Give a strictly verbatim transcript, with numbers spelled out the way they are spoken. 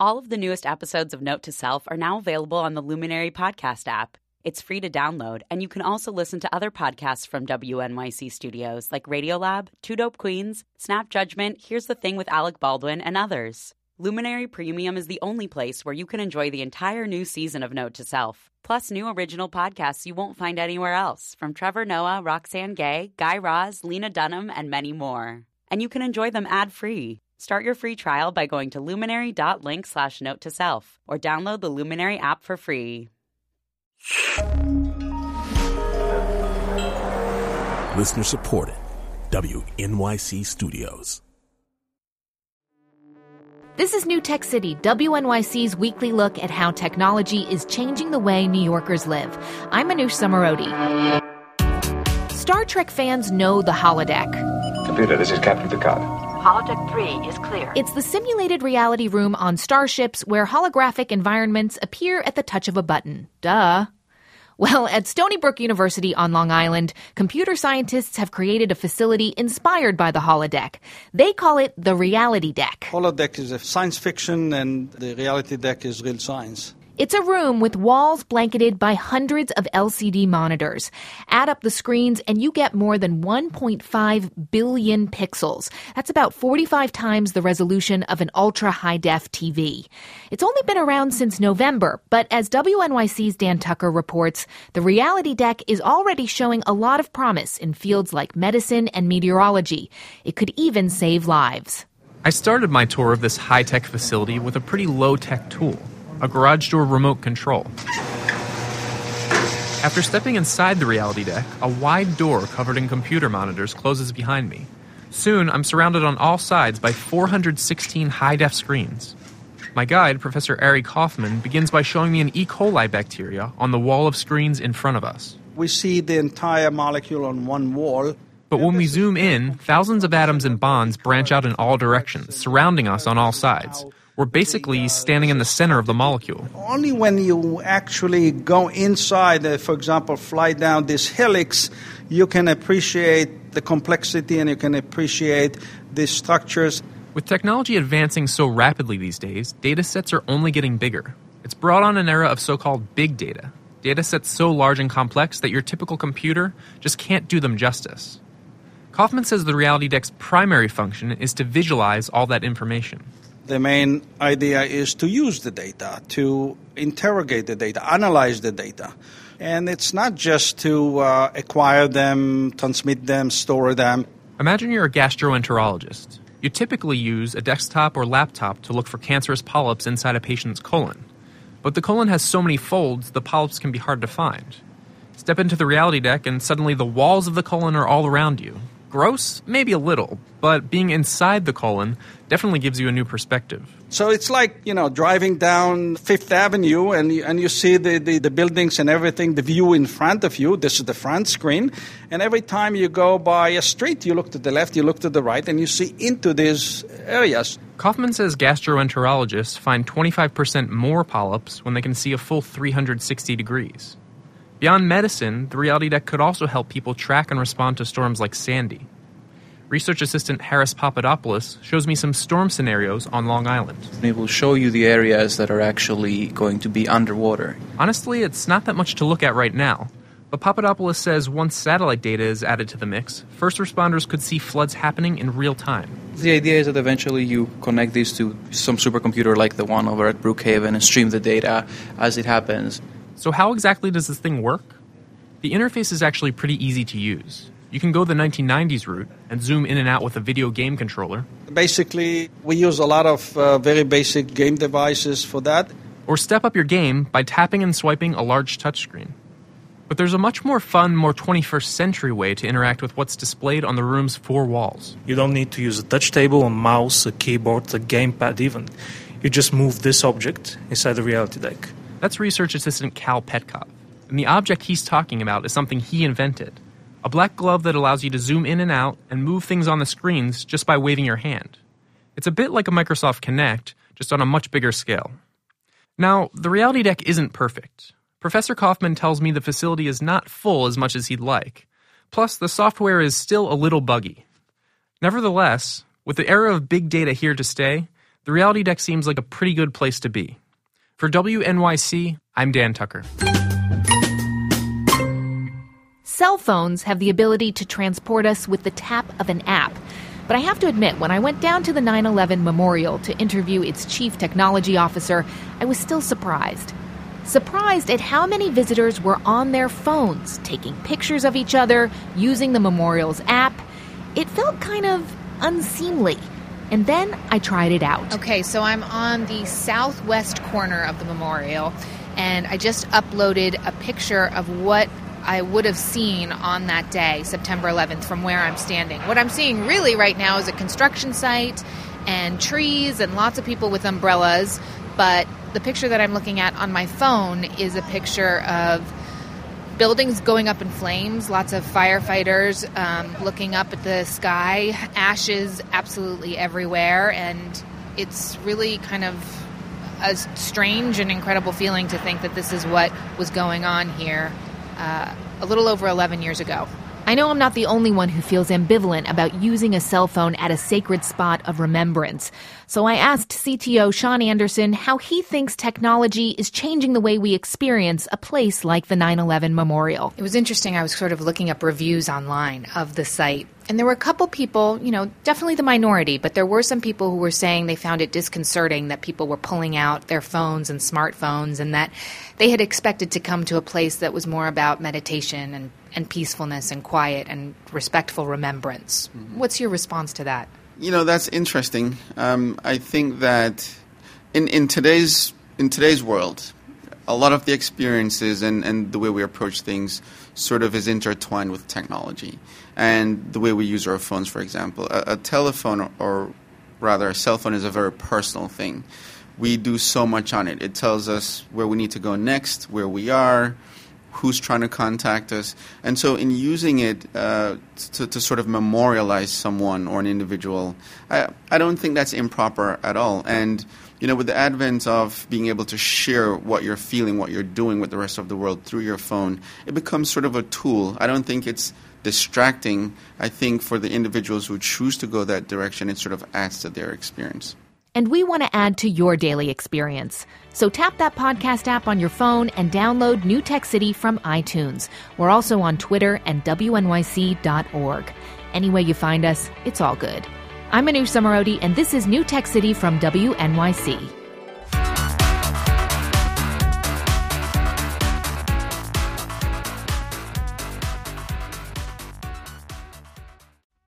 All of the newest episodes of Note to Self are now available on the Luminary podcast app. It's free to download, and you can also listen to other podcasts from W N Y C Studios like Radiolab, Two Dope Queens, Snap Judgment, Here's the Thing with Alec Baldwin, and others. Luminary Premium is the only place where you can enjoy the entire new season of Note to Self, plus new original podcasts you won't find anywhere else, from Trevor Noah, Roxanne Gay, Guy Raz, Lena Dunham, and many more. And you can enjoy them ad-free. Start your free trial by going to luminary.link slash note to self or download the Luminary app for free. Listener supported. W N Y C Studios. This is New Tech City, W N Y C's weekly look at how technology is changing the way New Yorkers live. I'm Manoush Zomorodi. Star Trek fans know the holodeck. Computer, this is Captain Picard. Holodeck three is clear. It's the simulated reality room on starships where holographic environments appear at the touch of a button. Duh. Well, at Stony Brook University on Long Island, computer scientists have created a facility inspired by the holodeck. They call it the Reality Deck. Holodeck is a science fiction, and the Reality Deck is real science. It's a room with walls blanketed by hundreds of L C D monitors. Add up the screens and you get more than one point five billion pixels. That's about forty-five times the resolution of an ultra-high-def T V. It's only been around since November, but as W N Y C's Dan Tucker reports, the Reality Deck is already showing a lot of promise in fields like medicine and meteorology. It could even save lives. I started my tour of this high-tech facility with a pretty low-tech tool. A garage door remote control. After stepping inside the Reality Deck, a wide door covered in computer monitors closes behind me. Soon, I'm surrounded on all sides by four hundred sixteen high-def screens. My guide, Professor Ari Kaufman, begins by showing me an E. coli bacteria on the wall of screens in front of us. We see the entire molecule on one wall. But when we zoom in, thousands of atoms and bonds branch out in all directions, surrounding us on all sides. We're basically standing in the center of the molecule. Only when you actually go inside, uh, for example, fly down this helix, you can appreciate the complexity and you can appreciate the structures. With technology advancing so rapidly these days, data sets are only getting bigger. It's brought on an era of so-called big data, data sets so large and complex that your typical computer just can't do them justice. Kaufman says the Reality Deck's primary function is to visualize all that information. The main idea is to use the data, to interrogate the data, analyze the data. And it's not just to uh, acquire them, transmit them, store them. Imagine you're a gastroenterologist. You typically use a desktop or laptop to look for cancerous polyps inside a patient's colon. But the colon has so many folds, the polyps can be hard to find. Step into the Reality Deck and suddenly the walls of the colon are all around you. Gross? Maybe a little, but being inside the colon definitely gives you a new perspective. So it's like, you know, driving down Fifth Avenue and you, and you see the, the, the buildings and everything, the view in front of you. This is the front screen. And every time you go by a street, you look to the left, you look to the right, and you see into these areas. Kaufman says gastroenterologists find twenty-five percent more polyps when they can see a full three hundred sixty degrees. Beyond medicine, the Reality Deck could also help people track and respond to storms like Sandy. Research assistant Harris Papadopoulos shows me some storm scenarios on Long Island. It will show you the areas that are actually going to be underwater. Honestly, it's not that much to look at right now. But Papadopoulos says once satellite data is added to the mix, first responders could see floods happening in real time. The idea is that eventually you connect these to some supercomputer like the one over at Brookhaven and stream the data as it happens. So how exactly does this thing work? The interface is actually pretty easy to use. You can go the nineteen nineties route and zoom in and out with a video game controller. Basically, we use a lot of uh, very basic game devices for that. Or step up your game by tapping and swiping a large touchscreen. But there's a much more fun, more twenty-first century way to interact with what's displayed on the room's four walls. You don't need to use a touch table, a mouse, a keyboard, a gamepad even. You just move this object inside the Reality Deck. That's research assistant Cal Petkov. And the object he's talking about is something he invented. A black glove that allows you to zoom in and out and move things on the screens just by waving your hand. It's a bit like a Microsoft Kinect, just on a much bigger scale. Now, the Reality Deck isn't perfect. Professor Kaufman tells me the facility is not full as much as he'd like. Plus, the software is still a little buggy. Nevertheless, with the era of big data here to stay, the Reality Deck seems like a pretty good place to be. For W N Y C, I'm Dan Tucker. Cell phones have the ability to transport us with the tap of an app. But I have to admit, when I went down to the nine eleven Memorial to interview its chief technology officer, I was still surprised. Surprised at how many visitors were on their phones, taking pictures of each other, using the memorial's app. It felt kind of unseemly. And then I tried it out. Okay, so I'm on the southwest corner of the memorial, and I just uploaded a picture of what I would have seen on that day, September eleventh, from where I'm standing. What I'm seeing really right now is a construction site and trees and lots of people with umbrellas, but the picture that I'm looking at on my phone is a picture of buildings going up in flames, lots of firefighters um, looking up at the sky, ashes absolutely everywhere, and it's really kind of a strange and incredible feeling to think that this is what was going on here uh, a little over eleven years ago. I know I'm not the only one who feels ambivalent about using a cell phone at a sacred spot of remembrance. So I asked C T O Sean Anderson how he thinks technology is changing the way we experience a place like the nine eleven Memorial. It was interesting. I was sort of looking up reviews online of the site. And there were a couple people, you know, definitely the minority, but there were some people who were saying they found it disconcerting that people were pulling out their phones and smartphones, and that they had expected to come to a place that was more about meditation and and peacefulness and quiet and respectful remembrance. Mm-hmm. What's your response to that? You know, that's interesting. Um, I think that in, in today's in today's world, a lot of the experiences and, and the way we approach things sort of is intertwined with technology. And the way we use our phones, for example. A, a telephone, or, or rather a cell phone, is a very personal thing. We do so much on it. It tells us where we need to go next, where we are, who's trying to contact us. And so in using it uh, to, to sort of memorialize someone or an individual, I, I don't think that's improper at all. And, you know, with the advent of being able to share what you're feeling, what you're doing with the rest of the world through your phone, it becomes sort of a tool. I don't think it's distracting. I think for the individuals who choose to go that direction, it sort of adds to their experience. And we want to add to your daily experience. So tap that podcast app on your phone and download New Tech City from iTunes. We're also on Twitter and W N Y C dot org. Any way you find us, it's all good. I'm Manoush Zomorodi, and this is New Tech City from W N Y C.